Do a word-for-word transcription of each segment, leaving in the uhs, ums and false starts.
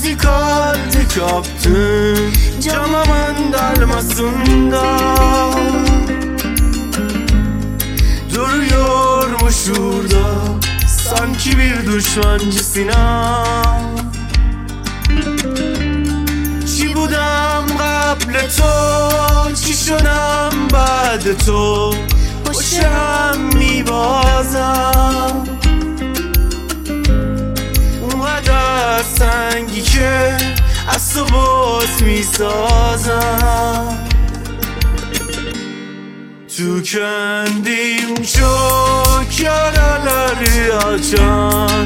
kaldı kaptın camamın dalmasında. Duruyormuş şurada sanki bir düşmancısına. چی بودم قبل تو چی شدم بعد تو پشت هم میبازم. اونقدر سنگی که از تو باز میسازم. Tükendim çok yaraları açan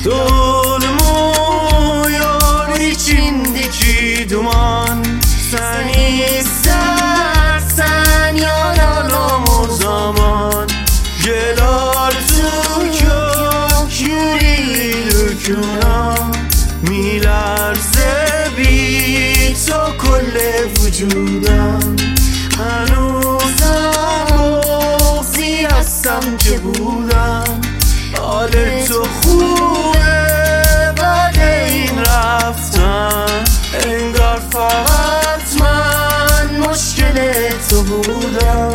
dolmuyor içindeki duman. Sen istersen yanalım o zaman. Gel artık yok yüreği dökülen میلرزه بی تو کل وجودم. هنوزم بغضی هستم که بودم. حال تو خوبه بعد این رفتن. انگار فقط من مشکل تو بودم.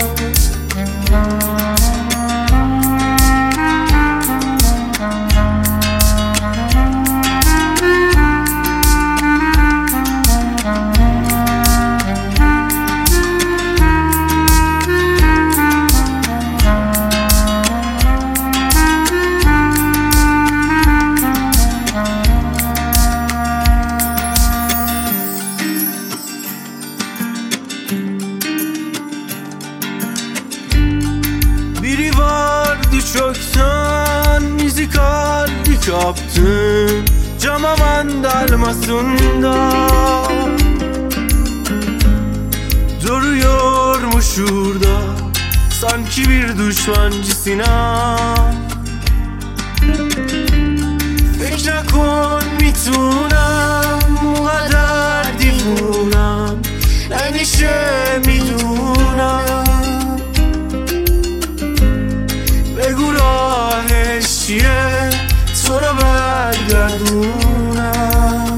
Biri vardı çoktan bizi kaldı kaptın camamın dalmasında. Duruyormuş şurada sanki bir düşmancısına. فکر نکن میتونم اونقدر دیوونم نمیشه میدونم. بگو راهش چیه تو رو برگردونم.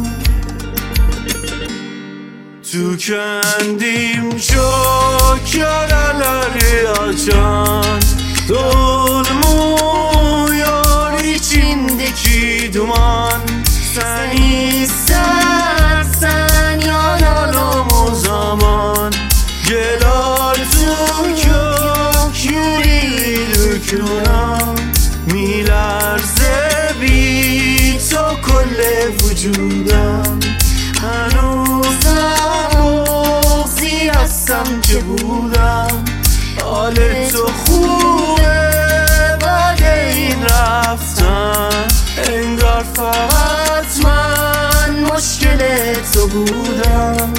Tükendim çok yaraları açan dolmuyor içindeki duman. Sen istersen yanalım o zaman. Gel artık yok yüreği dökülen میلرزه بی تو کل وجودم. هنوزم بغضی هستم که بودم. حال تو خوبه بعد این رفتن. انگار فقط من مشکل تو بودم.